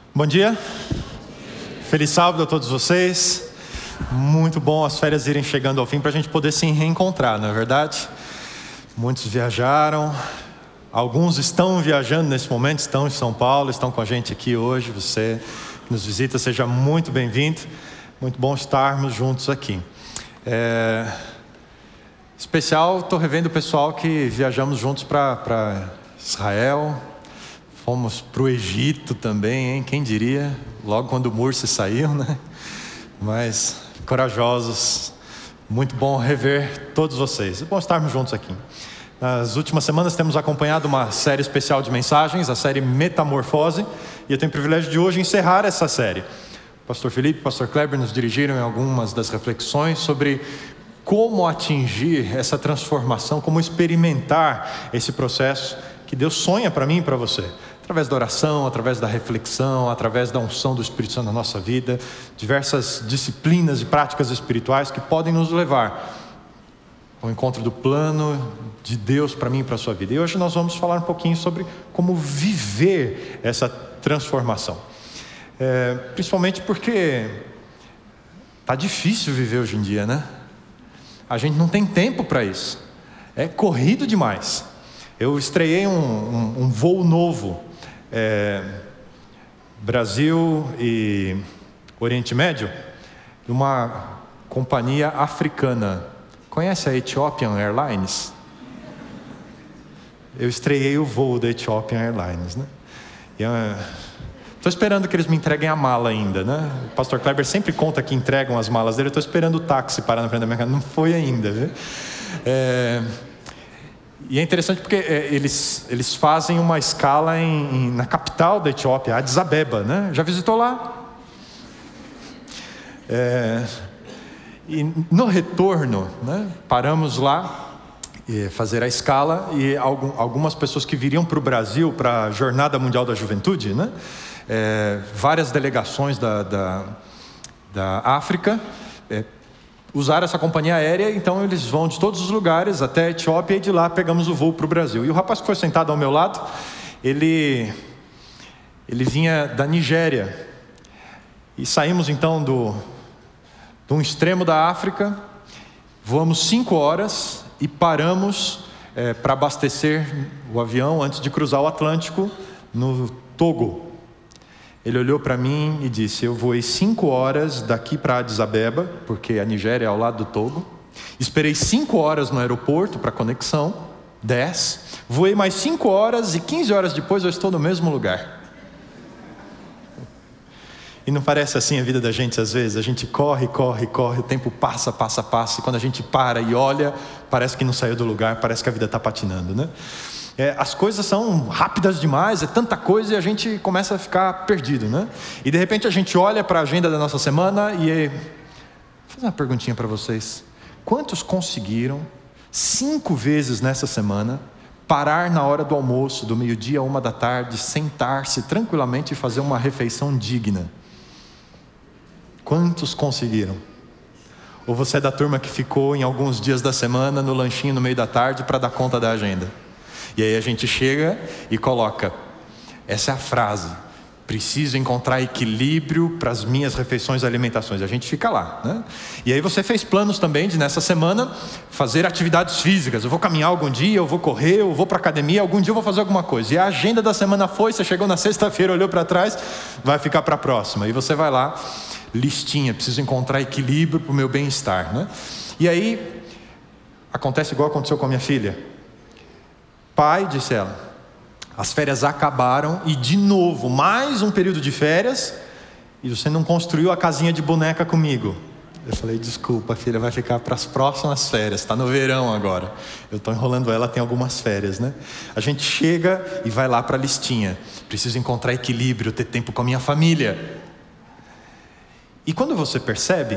Bom dia, feliz sábado a todos vocês. Muito bom as férias irem chegando ao fim para a gente poder se reencontrar, não é verdade? Muitos viajaram, alguns estão viajando nesse momento, estão em São Paulo, estão com a gente aqui hoje. Você que nos visita, seja muito bem-vindo. Muito bom estarmos juntos aqui. Especial, estou revendo o pessoal que viajamos juntos para Israel. Fomos para o Egito também, hein? Quem diria? Logo quando o Mursi saiu, né? Mas corajosos. Muito bom rever todos vocês. É bom estarmos juntos aqui. Nas últimas semanas temos acompanhado uma série especial de mensagens, a série Metamorfose. E eu tenho o privilégio de hoje encerrar essa série. O pastor Felipe e o pastor Kleber nos dirigiram em algumas das reflexões sobre como atingir essa transformação, como experimentar esse processo que Deus sonha para mim e para você. Através da oração, através da reflexão, através da unção do Espírito Santo na nossa vida, diversas disciplinas e práticas espirituais que podem nos levar ao encontro do plano de Deus para mim e para a sua vida. E hoje nós vamos falar um pouquinho sobre como viver essa transformação. Principalmente porque está difícil viver hoje em dia, né? A gente não tem tempo para isso. É corrido demais. Eu estreiei um voo novo. Brasil e Oriente Médio, uma companhia africana. Conhece a Ethiopian Airlines? Eu estreiei o voo da Ethiopian Airlines, né? Estou esperando que eles me entreguem a mala ainda, né? O pastor Kleber sempre conta que entregam as malas dele. Eu estou esperando o táxi parar na frente da minha casa. Não foi ainda, viu? E é interessante porque eles fazem uma escala na capital da Etiópia, Addis Abeba, né? Já visitou lá? E no retorno, né, paramos lá fazer a escala e algumas pessoas que viriam para o Brasil para a Jornada Mundial da Juventude, né? Várias delegações da África usaram essa companhia aérea, então eles vão de todos os lugares até a Etiópia e de lá pegamos o voo para o Brasil. E o rapaz que foi sentado ao meu lado, ele vinha da Nigéria. E saímos então de um extremo da África, voamos 5 horas e paramos para abastecer o avião antes de cruzar o Atlântico no Togo. Ele olhou para mim e disse: eu voei 5 horas daqui para Addis Abeba, porque a Nigéria é ao lado do Togo. Esperei 5 horas no aeroporto para conexão, 10. Voei mais 5 horas e 15 horas depois eu estou no mesmo lugar. E não parece assim a vida da gente às vezes? A gente corre, o tempo passa. E quando a gente para e olha, parece que não saiu do lugar, parece que a vida está patinando, né? As coisas são rápidas demais, é tanta coisa e a gente começa a ficar perdido, né? E de repente a gente olha para a agenda da nossa semana e... Vou fazer uma perguntinha para vocês. Quantos conseguiram 5 vezes nessa semana parar na hora do almoço, do meio-dia a 1 da tarde, sentar-se tranquilamente e fazer uma refeição digna? Quantos conseguiram? Ou você é da turma que ficou em alguns dias da semana no lanchinho no meio da tarde para dar conta da agenda? E aí a gente chega e coloca, essa é a frase: preciso encontrar equilíbrio para as minhas refeições e alimentações. A gente fica lá, né? E aí você fez planos também de nessa semana fazer atividades físicas. Eu vou caminhar algum dia, eu vou correr, eu vou para a academia, algum dia eu vou fazer alguma coisa. E a agenda da semana foi, você chegou na sexta-feira, olhou para trás, vai ficar para a próxima. E você vai lá, listinha, preciso encontrar equilíbrio para o meu bem-estar, né? E aí acontece igual aconteceu com a minha filha. Pai, disse ela, as férias acabaram e de novo, mais um período de férias e você não construiu a casinha de boneca comigo. Eu falei: desculpa, filha, vai ficar para as próximas férias, está no verão agora. Eu estou enrolando ela, tem algumas férias, né? A gente chega e vai lá para a listinha. Preciso encontrar equilíbrio, ter tempo com a minha família. E quando você percebe,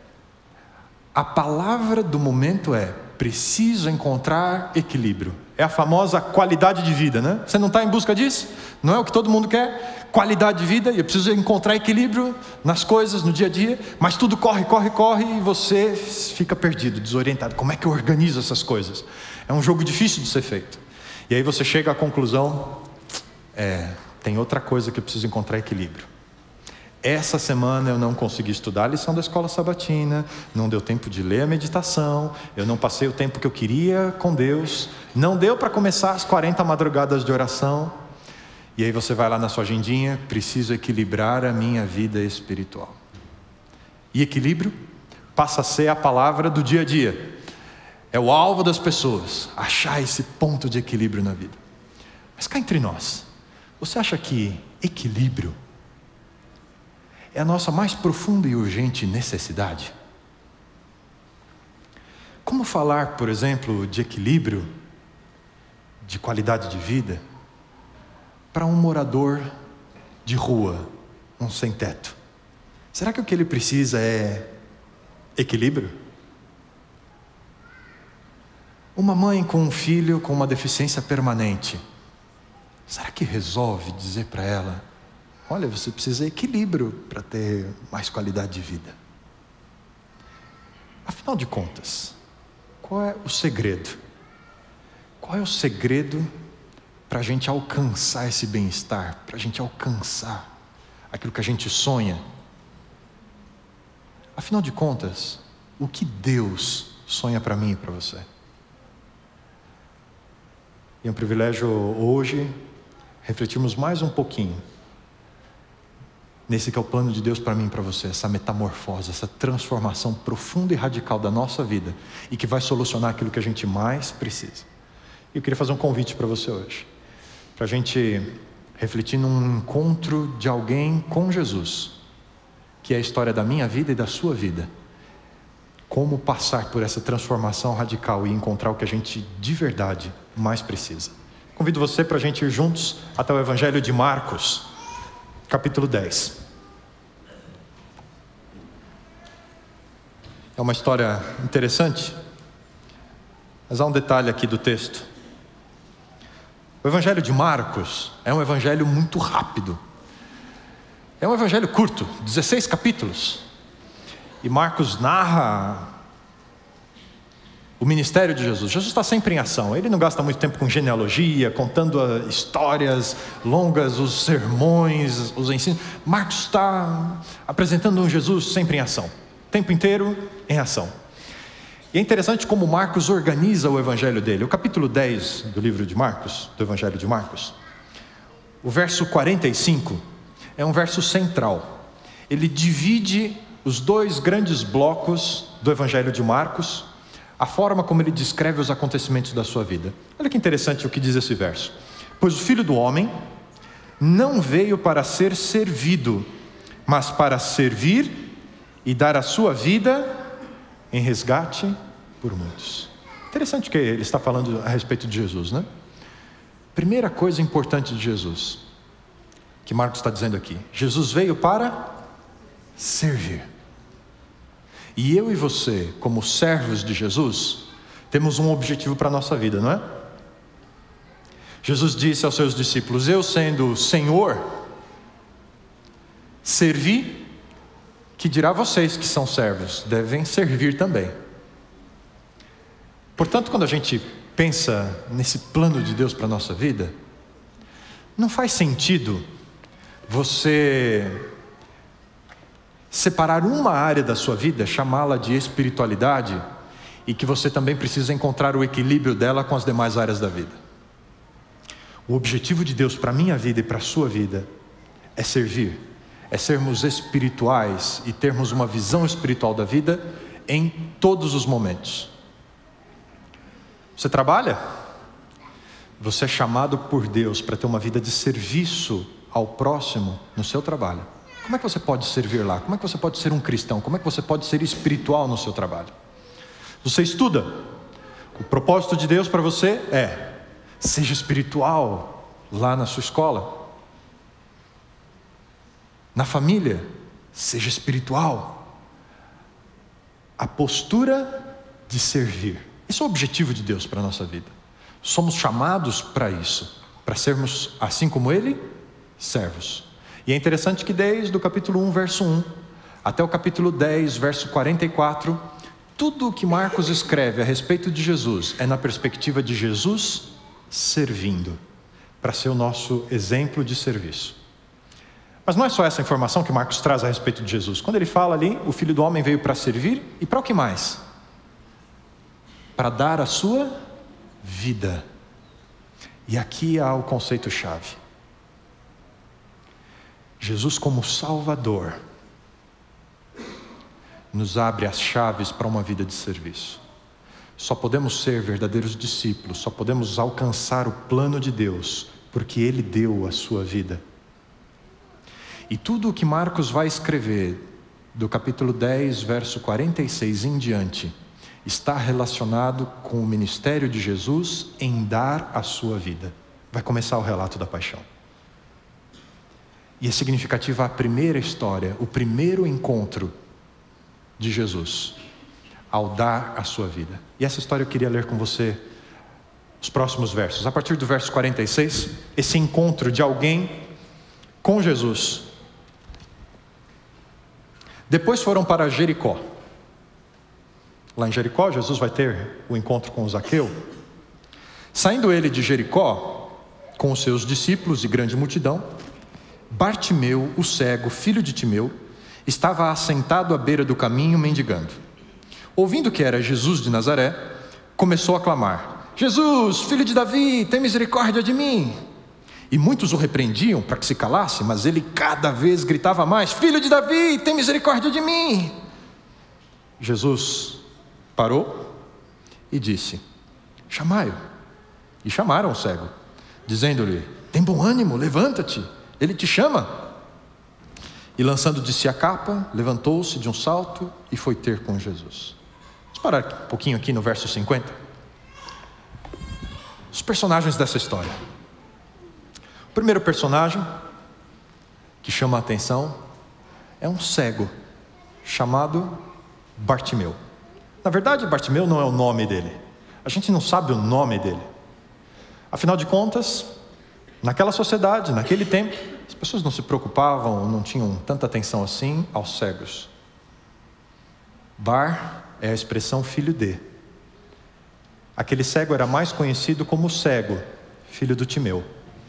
a palavra do momento é: preciso encontrar equilíbrio. É a famosa qualidade de vida, né? Você não está em busca disso? Não é o que todo mundo quer? Qualidade de vida, e eu preciso encontrar equilíbrio nas coisas, no dia a dia, mas tudo corre, e você fica perdido, desorientado. Como é que eu organizo essas coisas? É um jogo difícil de ser feito. E aí você chega à conclusão: tem outra coisa que eu preciso encontrar equilíbrio. Essa semana eu não consegui estudar a lição da escola sabatina, não deu tempo de ler a meditação, eu não passei o tempo que eu queria com Deus, não deu para começar as 40 madrugadas de oração. E aí você vai lá na sua agendinha: preciso equilibrar a minha vida espiritual. E equilíbrio passa a ser a palavra do dia a dia. É o alvo das pessoas, achar esse ponto de equilíbrio na vida. Mas cá entre nós, você acha que equilíbrio é a nossa mais profunda e urgente necessidade? Como falar, por exemplo, de equilíbrio, de qualidade de vida, para um morador de rua, um sem-teto? Será que o que ele precisa é equilíbrio? Uma mãe com um filho com uma deficiência permanente, será que resolve dizer para ela: olha, você precisa de equilíbrio para ter mais qualidade de vida? Afinal de contas, qual é o segredo? Qual é o segredo para a gente alcançar esse bem-estar, para a gente alcançar aquilo que a gente sonha? Afinal de contas, o que Deus sonha para mim e para você? E é um privilégio hoje refletirmos mais um pouquinho nesse que é o plano de Deus para mim e para você, essa metamorfose, essa transformação profunda e radical da nossa vida, e que vai solucionar aquilo que a gente mais precisa. E eu queria fazer um convite para você hoje, para a gente refletir num encontro de alguém com Jesus, que é a história da minha vida e da sua vida. Como passar por essa transformação radical e encontrar o que a gente de verdade mais precisa. Convido você para a gente ir juntos até o Evangelho de Marcos, capítulo 10. É uma história interessante, mas há um detalhe aqui do texto. O Evangelho de Marcos é um evangelho muito rápido. É um evangelho curto, 16 capítulos. E Marcos narra o ministério de Jesus. Jesus está sempre em ação. Ele não gasta muito tempo com genealogia, contando histórias longas, os sermões, os ensinos. Marcos está apresentando um Jesus sempre em ação. O tempo inteiro em ação. E é interessante como Marcos organiza o evangelho dele. O capítulo 10 do livro de Marcos, do evangelho de Marcos, o verso 45 é um verso central. Ele divide os dois grandes blocos do evangelho de Marcos, a forma como ele descreve os acontecimentos da sua vida. Olha que interessante o que diz esse verso. Pois o Filho do Homem não veio para ser servido, mas para servir e dar a sua vida em resgate por muitos. Interessante que ele está falando a respeito de Jesus, né? Primeira coisa importante de Jesus, que Marcos está dizendo aqui: Jesus veio para servir. E eu e você, como servos de Jesus, temos um objetivo para a nossa vida, não é? Jesus disse aos seus discípulos: eu sendo o Senhor, servi, que dirá vocês que são servos, devem servir também. Portanto, quando a gente pensa nesse plano de Deus para a nossa vida, não faz sentido você separar uma área da sua vida, chamá-la de espiritualidade, e que você também precisa encontrar o equilíbrio dela com as demais áreas da vida. O objetivo de Deus para a minha vida e para a sua vida é servir, é sermos espirituais e termos uma visão espiritual da vida em todos os momentos. Você trabalha? Você é chamado por Deus para ter uma vida de serviço ao próximo no seu trabalho. Como é que você pode servir lá? Como é que você pode ser um cristão? Como é que você pode ser espiritual no seu trabalho? Você estuda. O propósito de Deus para você é: seja espiritual lá na sua escola. Na família, seja espiritual. A postura de servir. Esse é o objetivo de Deus para a nossa vida. Somos chamados para isso, para sermos, assim como Ele, servos. E é interessante que desde o capítulo 1, verso 1, até o capítulo 10, verso 44, tudo o que Marcos escreve a respeito de Jesus é na perspectiva de Jesus servindo, para ser o nosso exemplo de serviço. Mas não é só essa informação que Marcos traz a respeito de Jesus. Quando ele fala ali, o Filho do Homem veio para servir e para o que mais? Para dar a sua vida. E aqui há o conceito-chave. Jesus como Salvador nos abre as chaves para uma vida de serviço. Só podemos ser verdadeiros discípulos, só podemos alcançar o plano de Deus, porque Ele deu a sua vida. E tudo o que Marcos vai escrever, do capítulo 10, verso 46 em diante, está relacionado com o ministério de Jesus em dar a sua vida. Vai começar o relato da paixão. E é significativa a primeira história, o primeiro encontro de Jesus, ao dar a sua vida. E essa história eu queria ler com você os próximos versos. A partir do verso 46, esse encontro de alguém com Jesus. Depois foram para Jericó. Lá em Jericó, Jesus vai ter o encontro com Zaqueu. Saindo ele de Jericó, com os seus discípulos e grande multidão, Bartimeu, o cego, filho de Timeu, estava assentado à beira do caminho mendigando. Ouvindo que era Jesus de Nazaré, começou a clamar: Jesus, filho de Davi, tem misericórdia de mim. E muitos o repreendiam para que se calasse, mas ele cada vez gritava mais: Filho de Davi, tem misericórdia de mim. Jesus parou e disse: Chamai-o. E chamaram o cego, dizendo-lhe: Tem bom ânimo, levanta-te, ele te chama. E lançando de si a capa, levantou-se de um salto e foi ter com Jesus. Vamos parar um pouquinho aqui no verso 50. Os personagens dessa história. O primeiro personagem que chama a atenção é um cego chamado Bartimeu. Na verdade, Bartimeu não é o nome dele. A gente não sabe o nome dele. Afinal de contas, naquela sociedade, naquele tempo, as pessoas não se preocupavam, não tinham tanta atenção assim aos cegos. Bar é a expressão filho de. Aquele cego era mais conhecido como cego, filho do Timeu.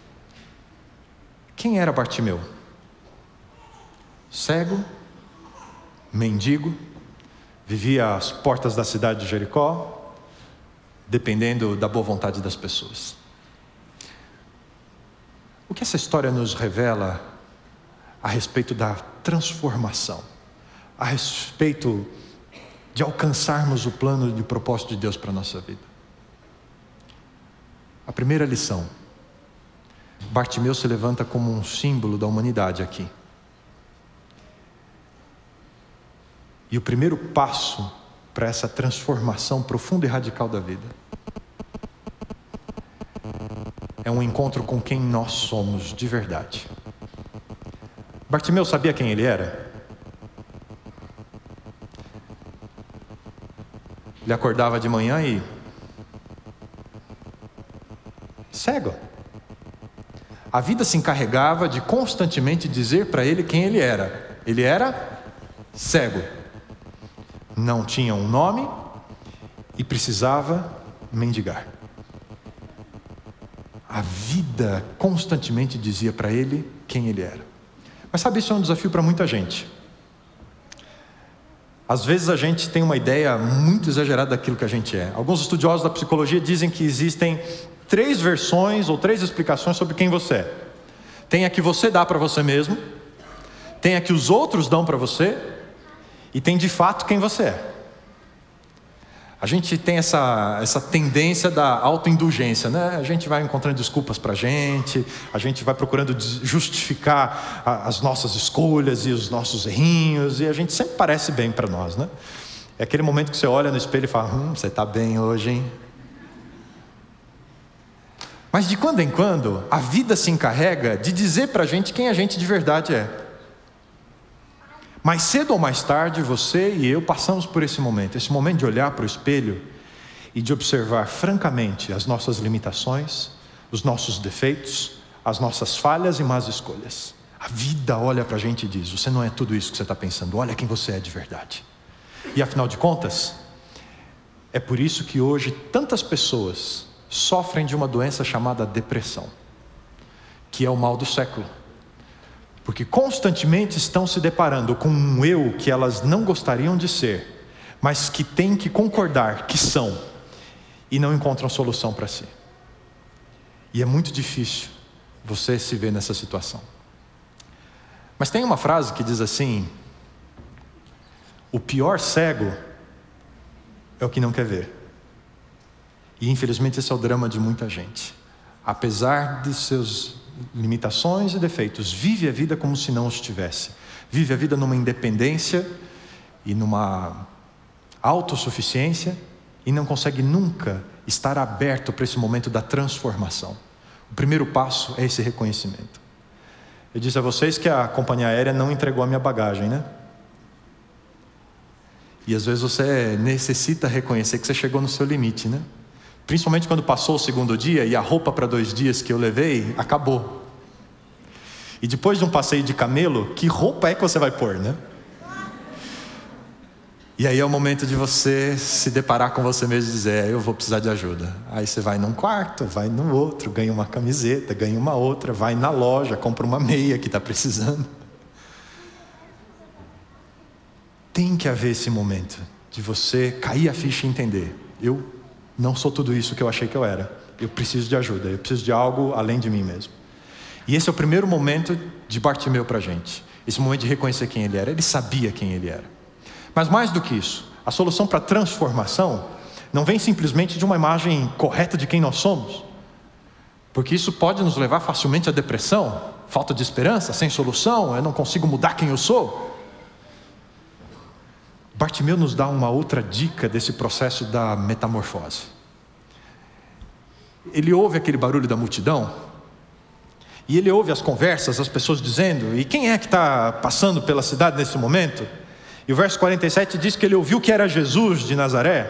Quem era Bartimeu? Cego, mendigo, vivia às portas da cidade de Jericó, dependendo da boa vontade das pessoas. O que essa história nos revela a respeito da transformação, a respeito de alcançarmos o plano e o propósito de Deus para a nossa vida? A primeira lição: Bartimeu se levanta como um símbolo da humanidade aqui. E o primeiro passo para essa transformação profunda e radical da vida é um encontro com quem nós somos de verdade. Bartimeu sabia quem ele era? Ele acordava de manhã e... cego. A vida se encarregava de constantemente dizer para ele quem ele era. Ele era cego. Não tinha um nome e precisava mendigar. A vida constantemente dizia para ele quem ele era. Mas sabe, isso é um desafio para muita gente. Às vezes a gente tem uma ideia muito exagerada daquilo que a gente é. Alguns estudiosos da psicologia dizem que existem 3 versões ou 3 explicações sobre quem você é. Tem a que você dá para você mesmo, tem a que os outros dão para você, e tem de fato quem você é. A gente tem essa tendência da autoindulgência, né? A gente vai encontrando desculpas para a gente vai procurando justificar as nossas escolhas e os nossos errinhos, e a gente sempre parece bem para nós, né? É aquele momento que você olha no espelho e fala: você está bem hoje, hein? Mas de quando em quando, a vida se encarrega de dizer para a gente quem a gente de verdade é. Mais cedo ou mais tarde, você e eu passamos por esse momento de olhar para o espelho e de observar francamente as nossas limitações, os nossos defeitos, as nossas falhas e más escolhas. A vida olha para a gente e diz: você não é tudo isso que você está pensando, olha quem você é de verdade. E afinal de contas, é por isso que hoje tantas pessoas sofrem de uma doença chamada depressão, que é o mal do século. Porque constantemente estão se deparando com um eu que elas não gostariam de ser, mas que têm que concordar que são, e não encontram solução para si. E é muito difícil você se ver nessa situação. Mas tem uma frase que diz assim: o pior cego é o que não quer ver. E infelizmente esse é o drama de muita gente. Apesar de seus limitações e defeitos, vive a vida como se não os tivesse. Vive a vida numa independência e numa autossuficiência, e não consegue nunca estar aberto para esse momento da transformação. O primeiro passo é esse reconhecimento. Eu disse a vocês que a companhia aérea não entregou a minha bagagem, né? E às vezes você necessita reconhecer que você chegou no seu limite, né? Principalmente quando passou o segundo dia e a roupa para 2 dias que eu levei acabou. E depois de um passeio de camelo, que roupa é que você vai pôr, né? E aí é o momento de você se deparar com você mesmo e dizer: eu vou precisar de ajuda. Aí você vai num quarto, vai no outro, ganha uma camiseta, ganha uma outra, vai na loja, compra uma meia que está precisando. Tem que haver esse momento de você cair a ficha e entender: eu não sou tudo isso que eu achei que eu era. Eu preciso de ajuda, eu preciso de algo além de mim mesmo. E esse é o primeiro momento de Bartimeu para a gente. Esse momento de reconhecer quem ele era. Ele sabia quem ele era. Mas mais do que isso, a solução para a transformação não vem simplesmente de uma imagem correta de quem nós somos. Porque isso pode nos levar facilmente à depressão, falta de esperança, sem solução, eu não consigo mudar quem eu sou. Bartimeu nos dá uma outra dica desse processo da metamorfose. Ele ouve aquele barulho da multidão, e ele ouve as conversas, as pessoas dizendo: e quem é que está passando pela cidade nesse momento? E o verso 47 diz que ele ouviu que era Jesus de Nazaré.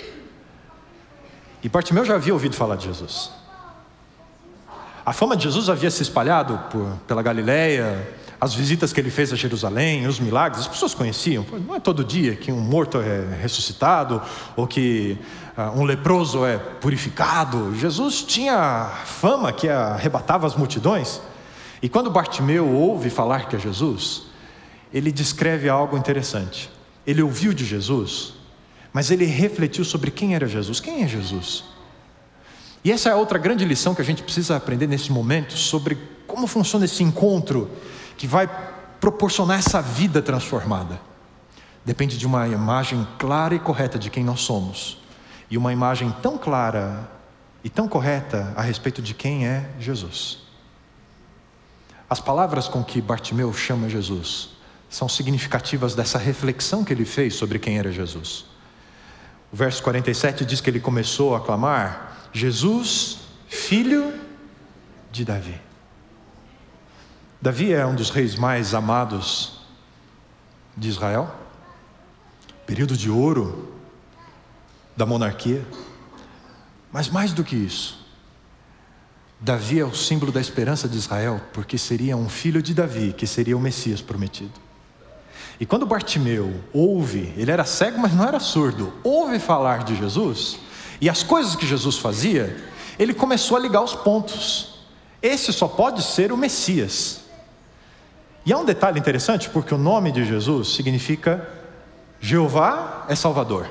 E Bartimeu já havia ouvido falar de Jesus. A fama de Jesus havia se espalhado pela Galileia, as visitas que ele fez a Jerusalém, os milagres, as pessoas conheciam. Não é todo dia que um morto é ressuscitado, ou que um leproso é purificado. Jesus tinha fama que arrebatava as multidões. E quando Bartimeu ouve falar que é Jesus, ele descreve algo interessante. Ele ouviu de Jesus, mas ele refletiu sobre quem era Jesus. Quem é Jesus? E essa é a outra grande lição que a gente precisa aprender nesse momento, sobre como funciona esse encontro que vai proporcionar essa vida transformada. Depende de uma imagem clara e correta de quem nós somos, e uma imagem tão clara e tão correta a respeito de quem é Jesus. As palavras com que Bartimeu chama Jesus são significativas dessa reflexão que ele fez sobre quem era Jesus. O verso 47 diz que ele começou a clamar: Jesus, filho de Davi. Davi é um dos reis mais amados de Israel, período de ouro da monarquia. Mas mais do que isso, Davi é o símbolo da esperança de Israel, porque seria um filho de Davi que seria o Messias prometido. E quando Bartimeu ouve, ele era cego, mas não era surdo, ouve falar de Jesus e as coisas que Jesus fazia, ele começou a ligar os pontos. Esse só pode ser o Messias. E há um detalhe interessante, porque o nome de Jesus significa Jeová é Salvador.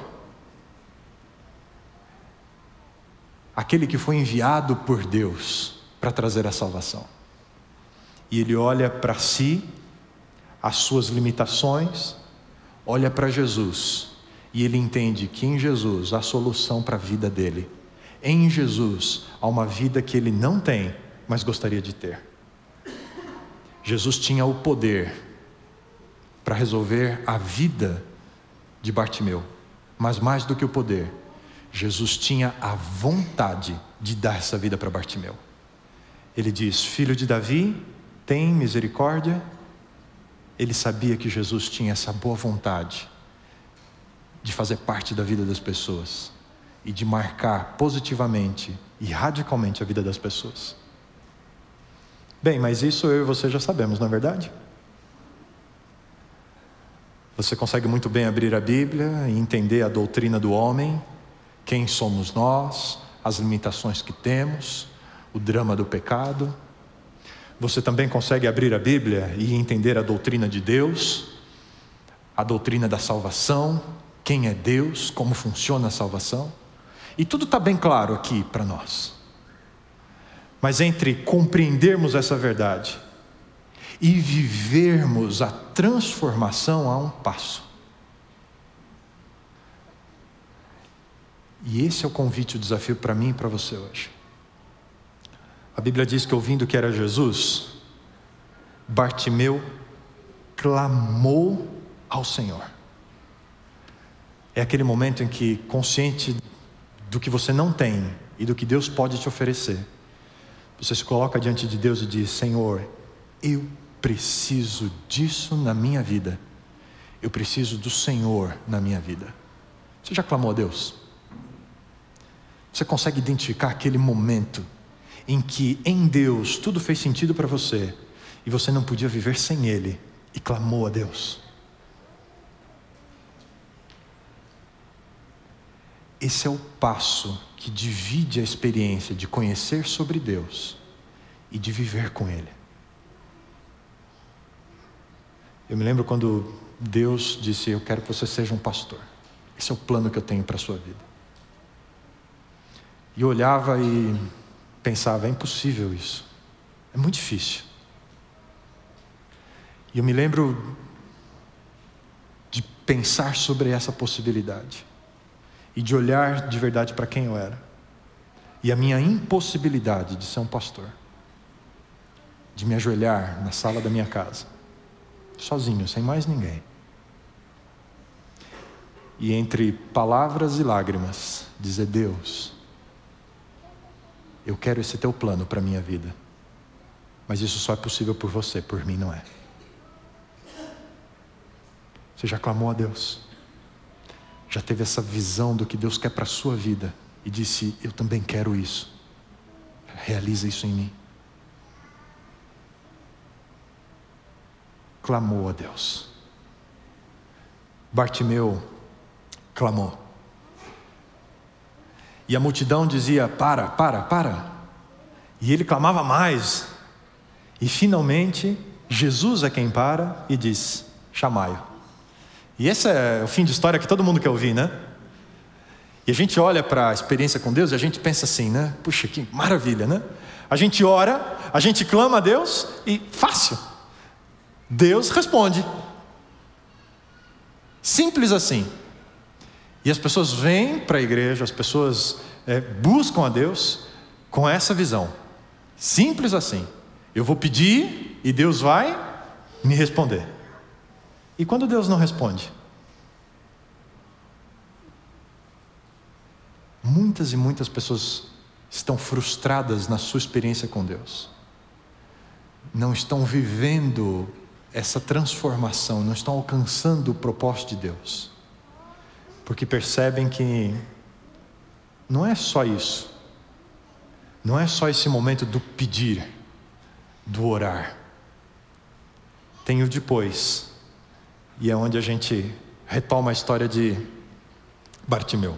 Aquele que foi enviado por Deus para trazer a salvação. E ele olha para si, as suas limitações, olha para Jesus, e ele entende que em Jesus há a solução para a vida dele. Em Jesus há uma vida que ele não tem, mas gostaria de ter. Jesus tinha o poder para resolver a vida de Bartimeu, mas mais do que o poder, Jesus tinha a vontade de dar essa vida para Bartimeu. Ele diz: filho de Davi, tem misericórdia. Ele sabia que Jesus tinha essa boa vontade de fazer parte da vida das pessoas e de marcar positivamente e radicalmente a vida das pessoas. Bem, mas isso eu e você já sabemos, não é verdade? Você consegue muito bem abrir a Bíblia e entender a doutrina do homem, quem somos nós, as limitações que temos, o drama do pecado. você também consegue abrir a Bíblia e entender a doutrina de Deus, a doutrina da salvação, quem é Deus, como funciona a salvação. E tudo está bem claro aqui para nós. Mas entre compreendermos essa verdade e vivermos a transformação há um passo. E esse é o convite, o desafio para mim e para você hoje. A Bíblia diz que, ouvindo que era Jesus, Bartimeu clamou ao Senhor. É aquele momento em que, consciente do que você não tem e do que Deus pode te oferecer, você se coloca diante de Deus e diz: Senhor, eu preciso disso na minha vida. Eu preciso do Senhor na minha vida. Você já clamou a Deus? Você consegue identificar aquele momento em que em Deus tudo fez sentido para você e você não podia viver sem Ele e clamou a Deus? Esse é o passo que divide a experiência de conhecer sobre Deus e de viver com Ele. Eu me lembro quando Deus disse: eu quero que você seja um pastor. Esse é o plano que eu tenho para a sua vida. E eu olhava e pensava: é impossível isso, é muito difícil. E eu me lembro de pensar sobre essa possibilidade e de olhar de verdade para quem eu era e a minha impossibilidade de ser um pastor, de me ajoelhar na sala da minha casa sozinho, sem mais ninguém, e entre palavras e lágrimas dizer: Deus, eu quero esse teu plano para a minha vida, mas isso só é possível por você, por mim não é. Você já clamou a Deus? Já teve essa visão do que Deus quer para a sua vida e disse: eu também quero isso, realiza isso em mim? Clamou a Deus. Bartimeu clamou. E a multidão dizia: para. E ele clamava mais. E finalmente, Jesus é quem para e diz: chamai-o. E esse é o fim de história que todo mundo quer ouvir, né? E a gente olha para a experiência com Deus e a gente pensa assim, né? Puxa, que maravilha, né? A gente ora, a gente clama a Deus e fácil, Deus responde. Simples assim. E as pessoas vêm para a igreja, as pessoas buscam a Deus com essa visão. Simples assim. Eu vou pedir e Deus vai me responder. E quando Deus não responde? Muitas e muitas pessoas estão frustradas na sua experiência com Deus. Não estão vivendo essa transformação, não estão alcançando o propósito de Deus. Porque percebem que não é só isso. Não é só esse momento do pedir, do orar. Tem o depois. E é onde a gente retoma a história de Bartimeu.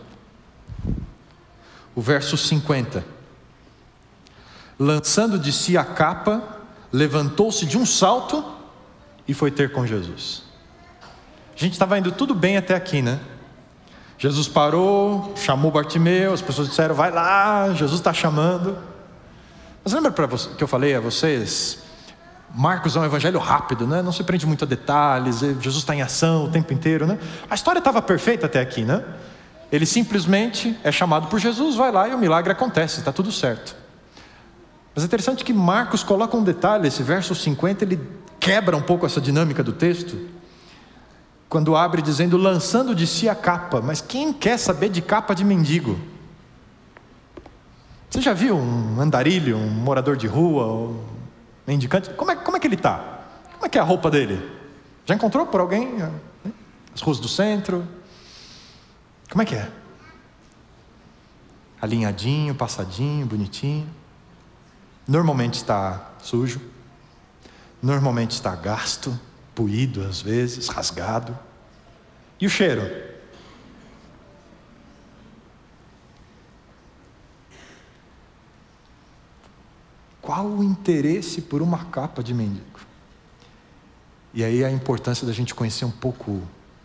O verso 50. Lançando de si a capa, levantou-se de um salto e foi ter com Jesus. A gente estava indo tudo bem até aqui, né? Jesus parou, chamou Bartimeu, as pessoas disseram: vai lá, Jesus está chamando. Mas lembra que eu falei a vocês? Marcos é um evangelho rápido, né? Não se prende muito a detalhes, Jesus está em ação o tempo inteiro, né? A história estava perfeita até aqui, né? Ele simplesmente é chamado por Jesus, vai lá e o milagre acontece, está tudo certo. Mas é interessante que Marcos coloca um detalhe, esse verso 50, ele quebra um pouco essa dinâmica do texto, quando abre dizendo: lançando de si a capa. Mas quem quer saber de capa de mendigo? Você já viu um andarilho, um morador de rua, um mendicante? Como é que ele está? Como é que é a roupa dele? Já encontrou por alguém? As ruas do centro? Como é que é? Alinhadinho, passadinho, bonitinho. Normalmente está sujo. Normalmente está gasto, poído às vezes, rasgado. E o cheiro? qual o interesse por uma capa de mendigo? E aí a importância da gente conhecer um pouco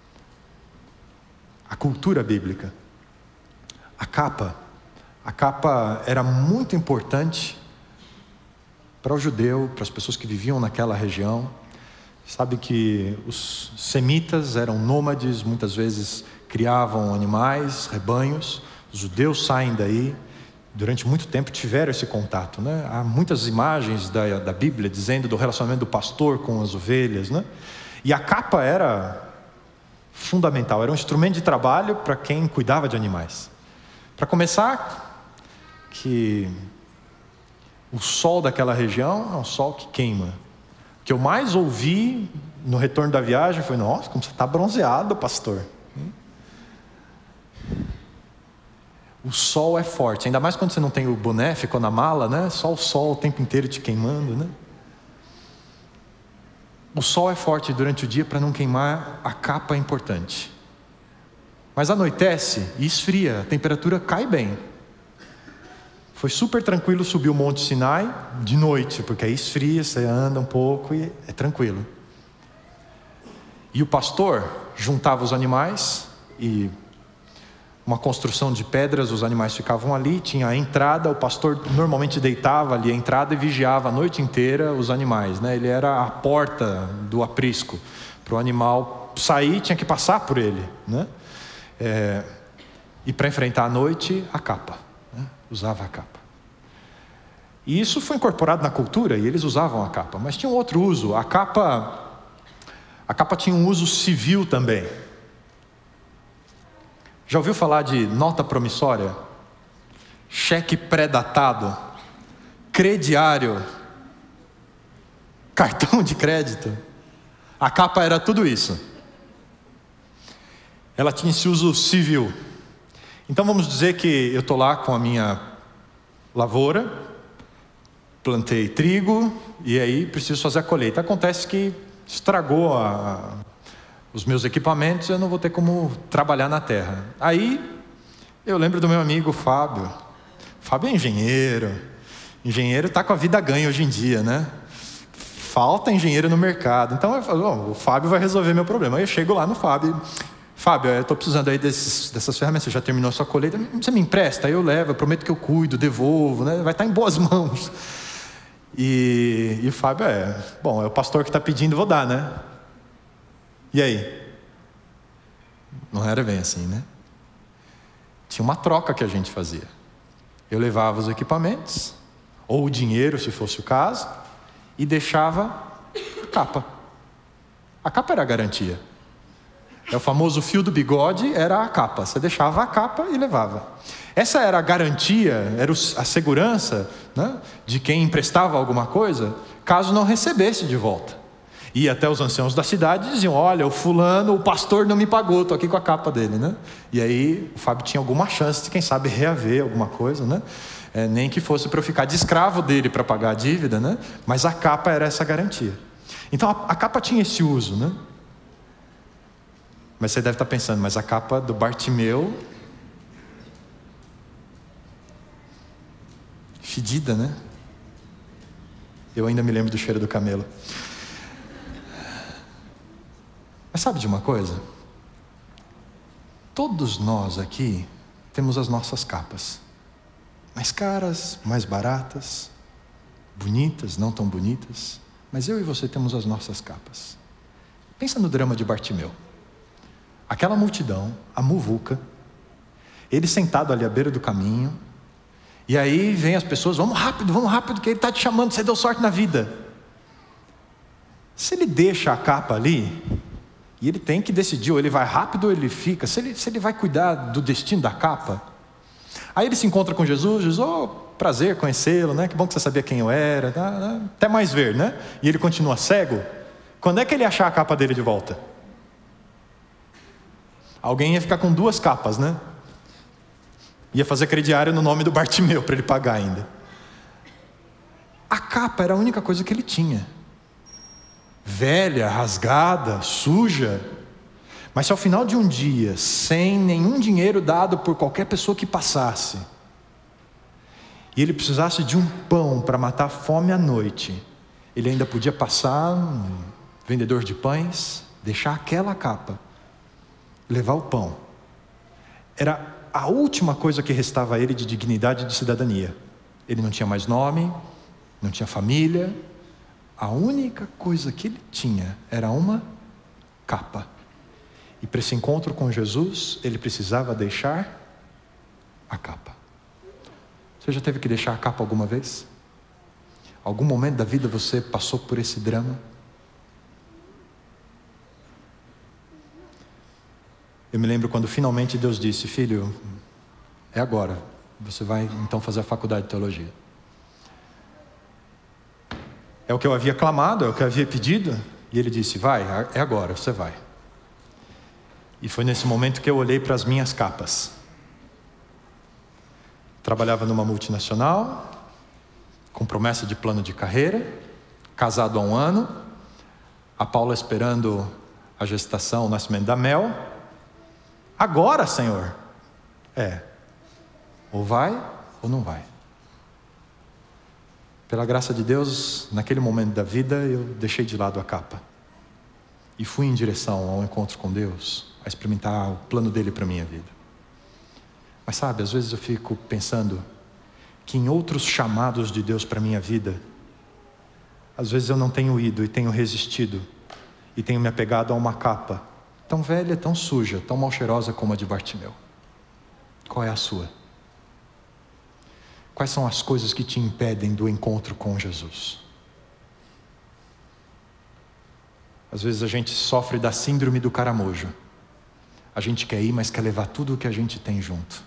a cultura bíblica. A capa era muito importante para o judeu, para as pessoas que viviam naquela região. Sabe que os semitas eram nômades, muitas vezes criavam animais, rebanhos. Os judeus saem daí, durante muito tempo tiveram esse contato, né? Há muitas imagens da Bíblia dizendo do relacionamento do pastor com as ovelhas, né? E a capa era fundamental, era um instrumento de trabalho para quem cuidava de animais. Para começar, que o sol daquela região é um sol que queima. O que eu mais ouvi no retorno da viagem foi: nossa, como você está bronzeado, pastor. O sol é forte, ainda mais quando você não tem o boné, ficou na mala, né? Só o sol o tempo inteiro te queimando, né? O sol é forte durante o dia para não queimar, a capa é importante. Mas anoitece e esfria, a temperatura cai bem. Foi super tranquilo subir o Monte Sinai de noite, porque aí esfria, você anda um pouco e é tranquilo. E o pastor juntava os animais e uma construção de pedras, os animais ficavam ali, tinha a entrada, o pastor normalmente deitava ali a entrada e vigiava a noite inteira os animais, né? Ele era a porta do aprisco. Para o animal sair, tinha que passar por ele, né? E para enfrentar a noite, a capa, né? Usava a capa. E isso foi incorporado na cultura, e eles usavam a capa. Mas tinha um outro uso. A capa tinha um uso civil também. Já ouviu falar de nota promissória? Cheque pré-datado? Crediário? Cartão de crédito? A capa era tudo isso. Ela tinha esse uso civil. Então vamos dizer que eu estou lá com a minha lavoura, plantei trigo e aí preciso fazer a colheita. Acontece que estragou os meus equipamentos, eu não vou ter como trabalhar na terra. Aí eu lembro do meu amigo Fábio. Fábio é engenheiro. Engenheiro está com a vida ganha hoje em dia, né? Falta engenheiro no mercado. Então eu falo: o Fábio vai resolver meu problema. Aí eu chego lá no Fábio. Fábio, eu estou precisando aí dessas ferramentas, você já terminou a sua colheita, você me empresta? Aí eu levo, eu prometo que eu cuido, devolvo, né? Vai estar em boas mãos. E o Fábio é o pastor que está pedindo, vou dar, né? E aí? Não era bem assim, né? Tinha uma troca que a gente fazia. Eu levava os equipamentos, ou o dinheiro, se fosse o caso, e deixava a capa. A capa era a garantia. É o famoso fio do bigode, era a capa. Você deixava a capa e levava. Essa era a garantia, era a segurança, né, de quem emprestava alguma coisa, caso não recebesse de volta. Ia até os anciãos da cidade e diziam: olha, o fulano, o pastor não me pagou, estou aqui com a capa dele, né? E aí o Fábio tinha alguma chance de, quem sabe, reaver alguma coisa, né? Nem que fosse para eu ficar de escravo dele para pagar a dívida, né? Mas a capa era essa garantia. Então a capa tinha esse uso, né? Mas você deve estar pensando: mas a capa do Bartimeu, fedida, né? Eu ainda me lembro do cheiro do camelo. Mas sabe de uma coisa? Todos nós aqui temos as nossas capas. Mais caras, mais baratas, bonitas, não tão bonitas. Mas eu e você temos as nossas capas. Pensa no drama de Bartimeu. Aquela multidão, a muvuca, ele sentado ali à beira do caminho, e aí vem as pessoas: vamos rápido, que ele está te chamando, você deu sorte na vida. Se ele deixa a capa ali, e ele tem que decidir, ou ele vai rápido ou ele fica, se ele vai cuidar do destino da capa. Aí ele se encontra com Jesus, prazer conhecê-lo, né? Que bom que você sabia quem eu era, até mais ver, né? E ele continua cego. Quando é que ele achar a capa dele de volta? Alguém ia ficar com 2 capas, né? Ia fazer crediário no nome do Bartimeu para ele pagar ainda. A capa era a única coisa que ele tinha. Velha, rasgada, suja. Mas se ao final de um dia, sem nenhum dinheiro dado por qualquer pessoa que passasse, e ele precisasse de um pão para matar a fome à noite, ele ainda podia passar um vendedor de pães, deixar aquela capa, levar o pão. Era a última coisa que restava a ele de dignidade e de cidadania. Ele não tinha mais nome, não tinha família. A única coisa que ele tinha era uma capa. E para esse encontro com Jesus, ele precisava deixar a capa. Você já teve que deixar a capa alguma vez? Algum momento da vida você passou por esse drama? Eu me lembro quando finalmente Deus disse: filho, é agora, você vai então fazer a faculdade de teologia. É o que eu havia clamado, é o que eu havia pedido. E ele disse: vai, é agora, você vai. E foi nesse momento que eu olhei para as minhas capas. Trabalhava numa multinacional, com promessa de plano de carreira, casado há 1 ano, a Paula esperando a gestação, o nascimento da Mel. Agora, Senhor, ou vai ou não vai. Pela graça de Deus, naquele momento da vida, eu deixei de lado a capa e fui em direção ao encontro com Deus, a experimentar o plano dele para a minha vida. Mas sabe, às vezes eu fico pensando que em outros chamados de Deus para a minha vida, às vezes eu não tenho ido e tenho resistido e tenho me apegado a uma capa tão velha, tão suja, tão mal cheirosa como a de Bartimeu. Qual é a sua? Quais são as coisas que te impedem do encontro com Jesus? Às vezes a gente sofre da síndrome do caramujo. A gente quer ir, mas quer levar tudo o que a gente tem junto.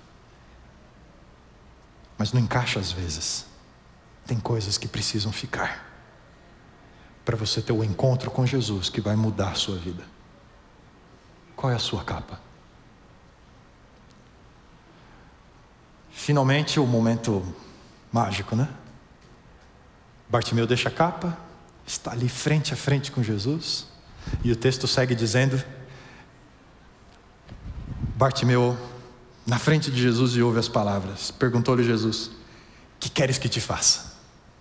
Mas não encaixa às vezes. Tem coisas que precisam ficar para você ter o encontro com Jesus que vai mudar a sua vida. Qual é a sua capa? Finalmente o momento mágico, né? Bartimeu deixa a capa, está ali frente a frente com Jesus, e o texto segue dizendo: Bartimeu, na frente de Jesus, e ouve as palavras. Perguntou-lhe Jesus: que queres que te faça?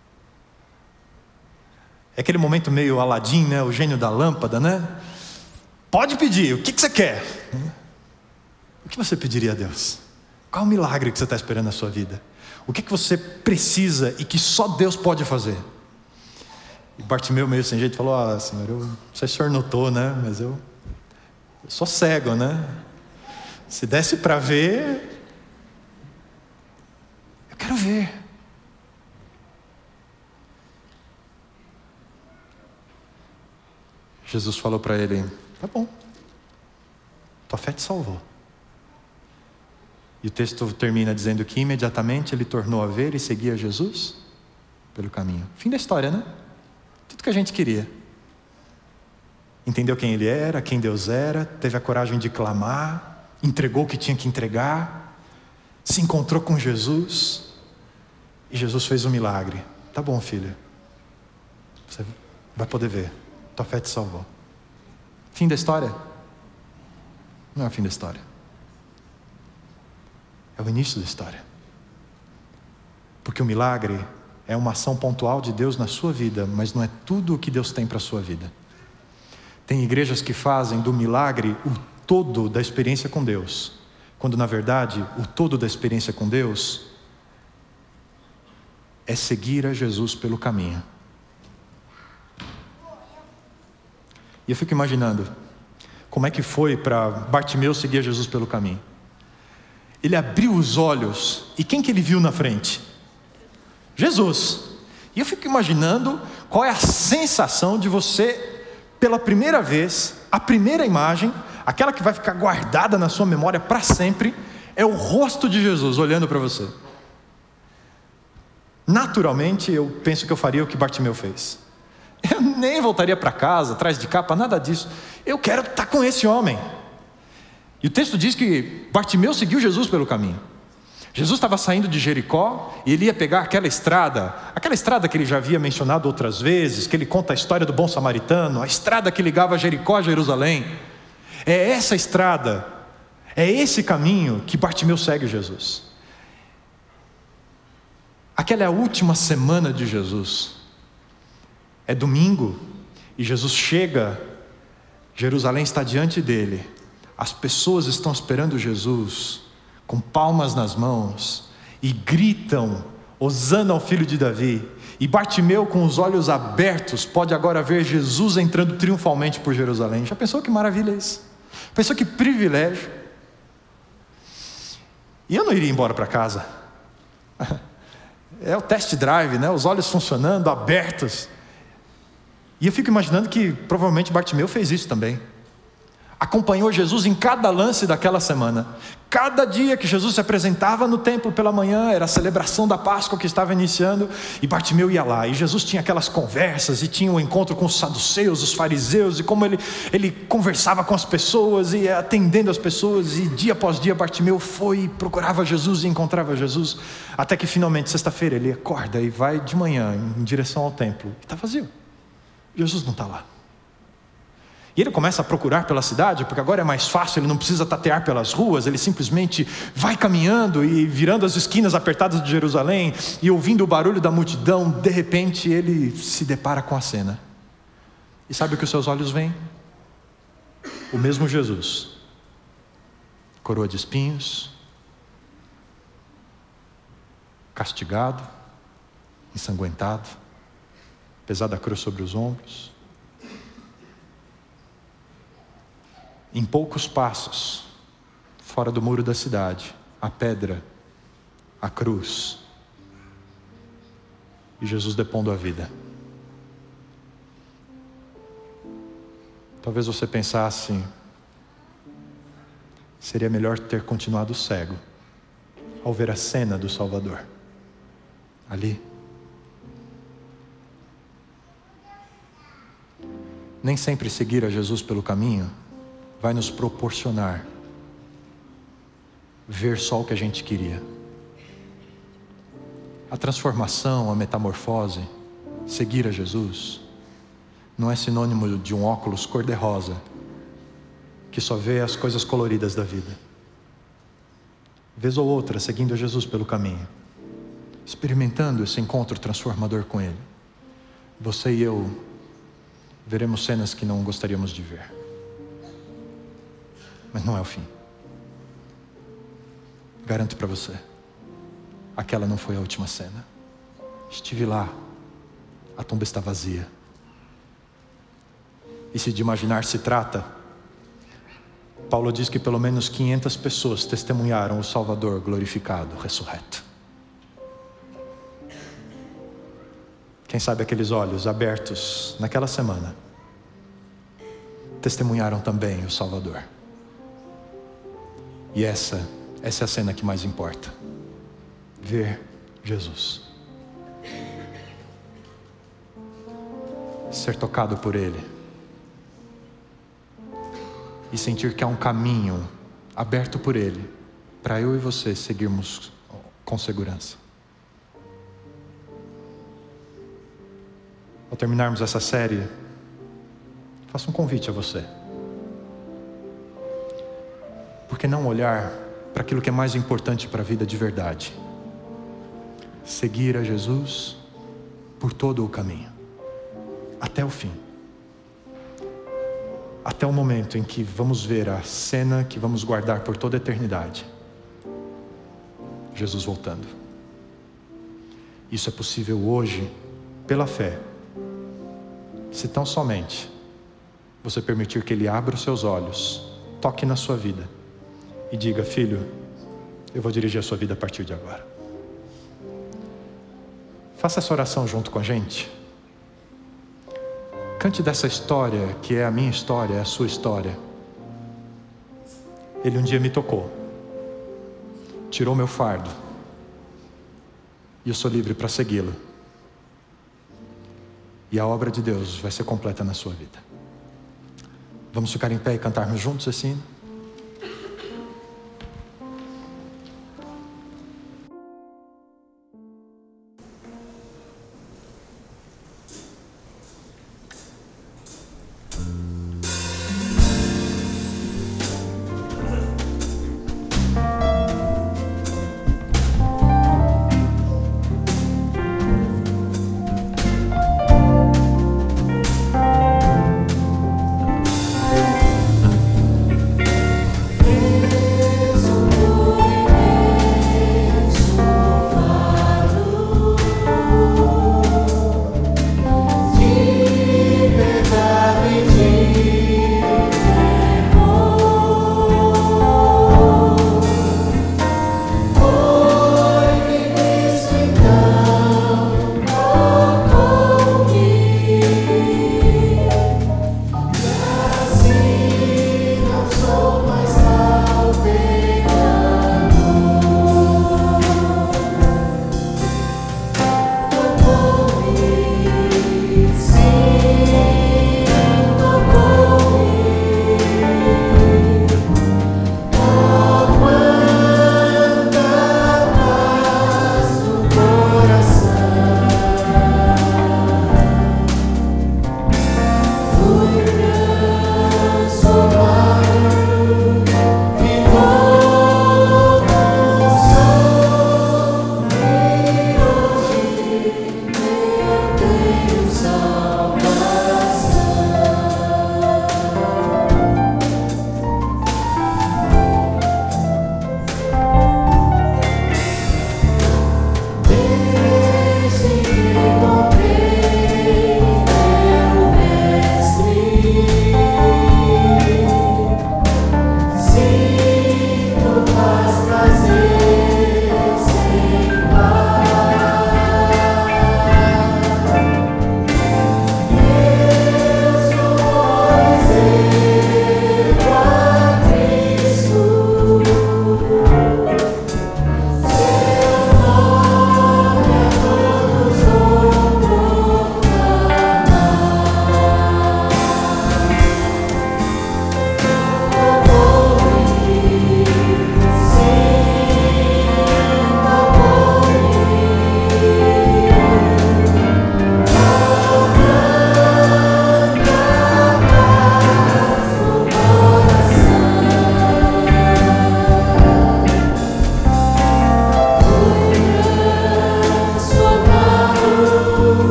É aquele momento meio Aladim, né? O gênio da lâmpada, né? Pode pedir, o que você quer? O que você pediria a Deus? Qual é o milagre que você está esperando na sua vida? O que você precisa e que só Deus pode fazer? E Bartimeu, meio sem jeito, falou: Senhor, eu não sei se o senhor notou, né? Mas eu sou cego, né? Se desse para ver, eu quero ver. Jesus falou para ele: tá bom, tua fé te salvou. E o texto termina dizendo que imediatamente ele tornou a ver e seguia Jesus pelo caminho. Fim da história, né? Tudo que a gente queria. Entendeu quem ele era, quem Deus era, teve a coragem de clamar, entregou o que tinha que entregar, se encontrou com Jesus, e Jesus fez um milagre. Tá bom, filha, você vai poder ver, tua fé te salvou. Fim da história? Não é o fim da história. É o início da história. Porque o milagre é uma ação pontual de Deus na sua vida, mas não é tudo o que Deus tem para a sua vida. Tem igrejas que fazem do milagre o todo da experiência com Deus, quando na verdade o todo da experiência com Deus é seguir a Jesus pelo caminho. E eu fico imaginando como é que foi para Bartimeu seguir a Jesus pelo caminho. Ele abriu os olhos, e quem que ele viu na frente? Jesus. E eu fico imaginando qual é a sensação de você, pela primeira vez, a primeira imagem, aquela que vai ficar guardada na sua memória para sempre, é o rosto de Jesus olhando para você. Naturalmente, eu penso que eu faria o que Bartimeu fez. Eu nem voltaria para casa, atrás de capa, nada disso. Eu quero estar com esse homem. E o texto diz que Bartimeu seguiu Jesus pelo caminho. Jesus estava saindo de Jericó e ele ia pegar aquela estrada que ele já havia mencionado outras vezes, que ele conta a história do bom samaritano, a estrada que ligava Jericó a Jerusalém. É essa estrada, é esse caminho que Bartimeu segue Jesus. Aquela é a última semana de Jesus. É domingo e Jesus chega, Jerusalém está diante dele. As pessoas estão esperando Jesus com palmas nas mãos e gritam: Hosana ao filho de Davi. E Bartimeu, com os olhos abertos, pode agora ver Jesus entrando triunfalmente por Jerusalém. Já pensou que maravilha isso? Pensou que privilégio? E eu não iria embora para casa. É o test drive, né? Os olhos funcionando, abertos. E eu fico imaginando que provavelmente Bartimeu fez isso também. Acompanhou Jesus em cada lance daquela semana. Cada dia que Jesus se apresentava no templo pela manhã, era a celebração da Páscoa que estava iniciando, e Bartimeu ia lá, e Jesus tinha aquelas conversas, e tinha um encontro com os saduceus, os fariseus, e como ele conversava com as pessoas, e ia atendendo as pessoas, e dia após dia Bartimeu foi e procurava Jesus e encontrava Jesus, até que finalmente, sexta-feira, ele acorda e vai de manhã em direção ao templo, e está vazio. Jesus não está lá. E ele começa a procurar pela cidade, porque agora é mais fácil, ele não precisa tatear pelas ruas, ele simplesmente vai caminhando e virando as esquinas apertadas de Jerusalém, e ouvindo o barulho da multidão, de repente ele se depara com a cena. E sabe o que os seus olhos veem? O mesmo Jesus, coroa de espinhos, castigado, ensanguentado, pesada a cruz sobre os ombros. Em poucos passos, fora do muro da cidade, a pedra, a cruz, e Jesus depondo a vida. Talvez você pensasse, seria melhor ter continuado cego ao ver a cena do Salvador ali. Nem sempre seguir a Jesus pelo caminho vai nos proporcionar ver só o que a gente queria. A transformação, a metamorfose, seguir a Jesus, não é sinônimo de um óculos cor-de-rosa que só vê as coisas coloridas da vida. Vez ou outra, seguindo a Jesus pelo caminho, experimentando esse encontro transformador com Ele, você e eu veremos cenas que não gostaríamos de ver. Mas não é o fim. Garanto para você, aquela não foi a última cena. Estive lá, a tumba está vazia. E se de imaginar se trata, Paulo diz que pelo menos 500 pessoas testemunharam o Salvador glorificado, ressurreto. Quem sabe aqueles olhos abertos naquela semana testemunharam também o Salvador. E essa é a cena que mais importa. Ver Jesus. Ser tocado por Ele. E sentir que há um caminho aberto por Ele para eu e você seguirmos com segurança. Ao terminarmos essa série, faço um convite a você. Por que não olhar para aquilo que é mais importante para a vida de verdade? Seguir a Jesus por todo o caminho, até o fim. Até o momento em que vamos ver a cena que vamos guardar por toda a eternidade. Jesus voltando. Isso é possível hoje, pela fé, se tão somente você permitir que Ele abra os seus olhos, toque na sua vida e diga: filho, eu vou dirigir a sua vida a partir de agora. Faça essa oração junto com a gente. Cante dessa história que é a minha história, é a sua história. Ele um dia me tocou, tirou meu fardo, e eu sou livre para segui-lo. E a obra de Deus vai ser completa na sua vida. Vamos ficar em pé e cantarmos juntos assim?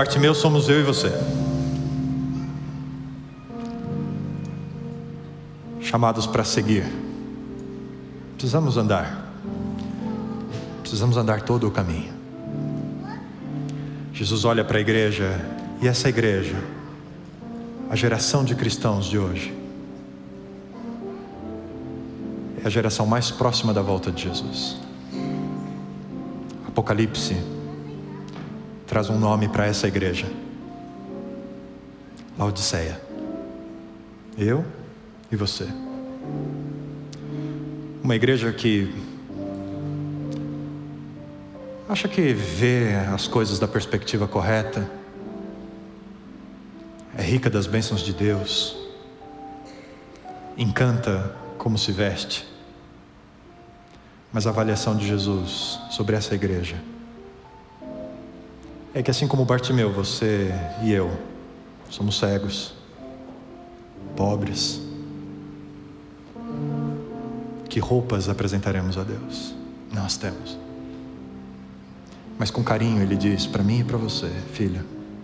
Bartimeu somos eu e você, chamados para seguir. Precisamos andar todo o caminho. Jesus olha para a igreja, e essa igreja, a geração de cristãos de hoje, é a geração mais próxima da volta de Jesus. Apocalipse traz um nome para essa igreja: Laodiceia. Eu e você. Uma igreja que acha que vê as coisas da perspectiva correta, é rica das bênçãos de Deus, encanta como se veste. Mas a avaliação de Jesus sobre essa igreja é que, assim como Bartimeu, você e eu somos cegos, pobres. Que roupas apresentaremos a Deus? Nós temos. Mas com carinho Ele diz para mim e para você: filha,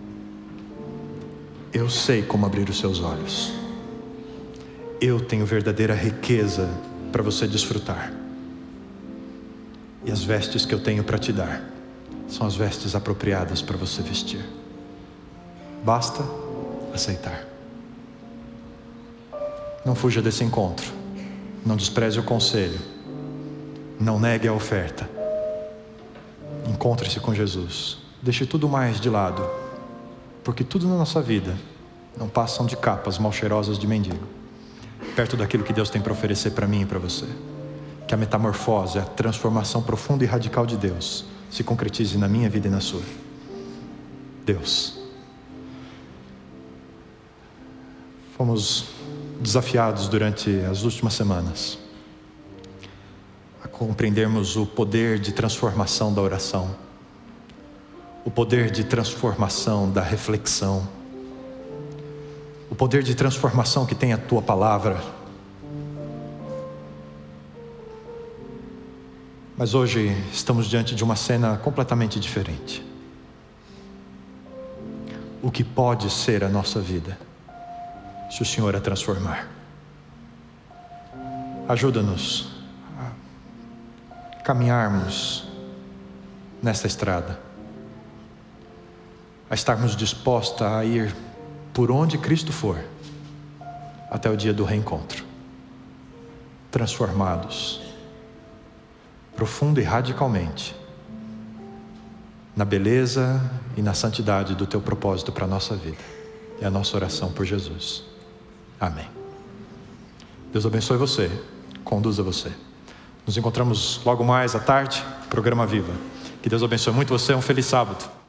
eu sei como abrir os seus olhos. Eu tenho verdadeira riqueza para você desfrutar. E as vestes que eu tenho para te dar são as vestes apropriadas para você vestir. Basta aceitar. Não fuja desse encontro. Não despreze o conselho. Não negue a oferta. Encontre-se com Jesus. Deixe tudo mais de lado, porque tudo na nossa vida não passam de capas mal cheirosas de mendigo, perto daquilo que Deus tem para oferecer para mim e para você. Que a metamorfose, a transformação profunda e radical de Deus se concretize na minha vida e na sua. Deus, fomos desafiados durante as últimas semanas a compreendermos o poder de transformação da oração, o poder de transformação da reflexão, o poder de transformação que tem a Tua Palavra. Mas hoje estamos diante de uma cena completamente diferente. O que pode ser a nossa vida, se o Senhor a transformar? Ajuda-nos a caminharmos nesta estrada, a estarmos dispostos a ir por onde Cristo for, até o dia do reencontro, transformados profunda e radicalmente na beleza e na santidade do Teu propósito para a nossa vida. É a nossa oração por Jesus. Amém. Deus abençoe você, conduza você. Nos encontramos logo mais à tarde, programa Viva. Que Deus abençoe muito você, um feliz sábado.